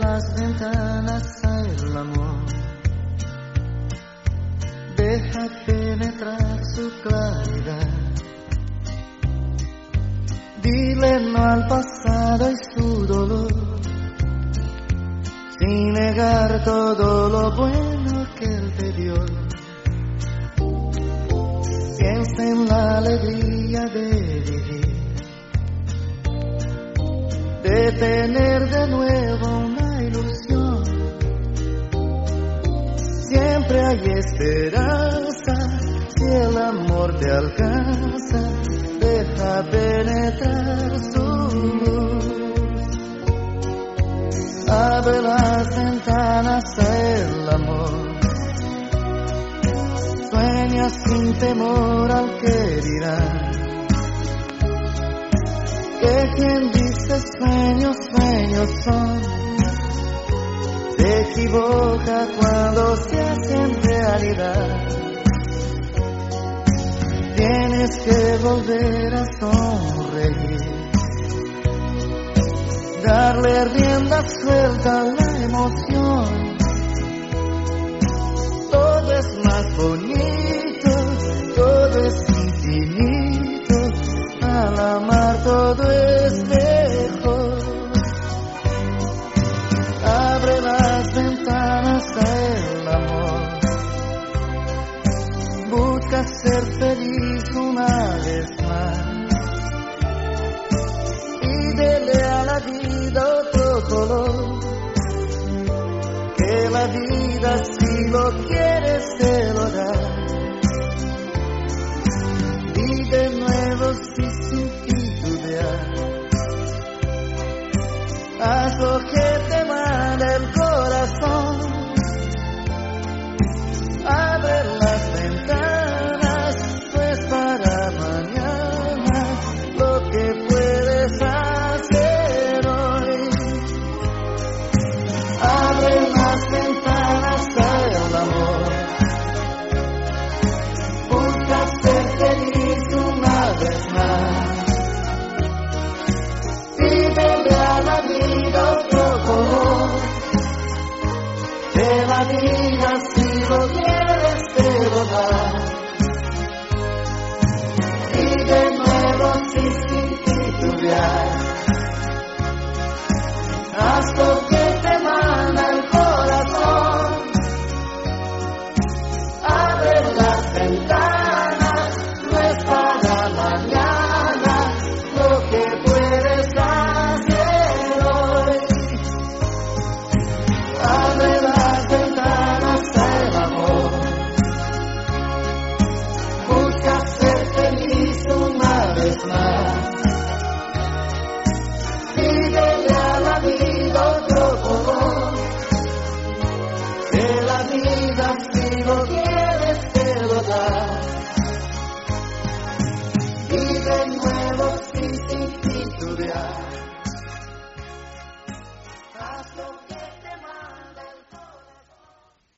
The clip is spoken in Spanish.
las ventanas al amor. Deja penetrar su claridad. Dile no al pasado y su dolor, sin negar todo lo bueno que él te dio. Piensa en la alegría de vivir, de tener de nuevo una ilusión. Siempre hay esperanza, si el amor te alcanza, deja penetrar su luz. Abre las ventanas al amor, sueña sin temor al que dirá. Que quien dice sueños, sueños son, se equivoca cuando se hacen realidad. Tienes que volver a sonreír, darle rienda suelta a la emoción. Todo es más bonito, todo es infinito, al amar todo es mejor. Abre las ventanas al amor, busca ser feliz una vez más y dele a la vida otro color. Que la vida si lo quieres te lo da. Y de nuevo si sin titubear, haz lo que te manda el corazón. Abre las ventanas, pues para mañana lo que puedes hacer hoy. Abre las ventanas al amor, busca ser feliz una vez más. Vive a la vida otro color, que la vida